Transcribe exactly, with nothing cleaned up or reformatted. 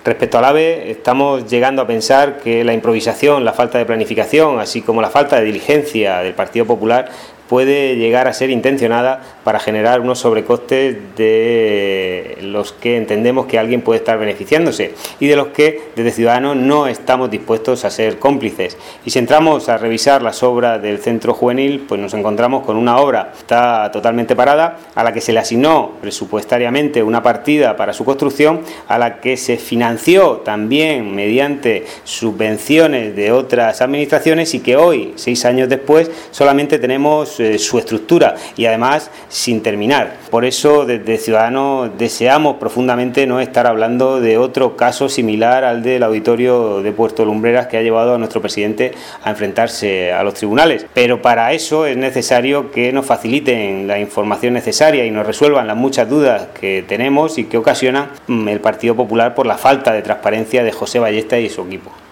Respecto al AVE, estamos llegando a pensar que la improvisación, la falta de planificación, así como la falta de diligencia del Partido Popular puede llegar a ser intencionada para generar unos sobrecostes de los que entendemos que alguien puede estar beneficiándose y de los que desde Ciudadanos no estamos dispuestos a ser cómplices. Y si entramos a revisar las obras del centro juvenil, pues nos encontramos con una obra que está totalmente parada, a la que se le asignó presupuestariamente una partida para su construcción, a la que se financió también mediante subvenciones de otras administraciones y que hoy, seis años después, solamente tenemos su estructura y además sin terminar. Por eso desde Ciudadanos deseamos profundamente no estar hablando de otro caso similar al del auditorio de Puerto Lumbreras que ha llevado a nuestro presidente a enfrentarse a los tribunales. Pero para eso es necesario que nos faciliten la información necesaria y nos resuelvan las muchas dudas que tenemos y que ocasiona el Partido Popular por la falta de transparencia de José Ballesta y su equipo.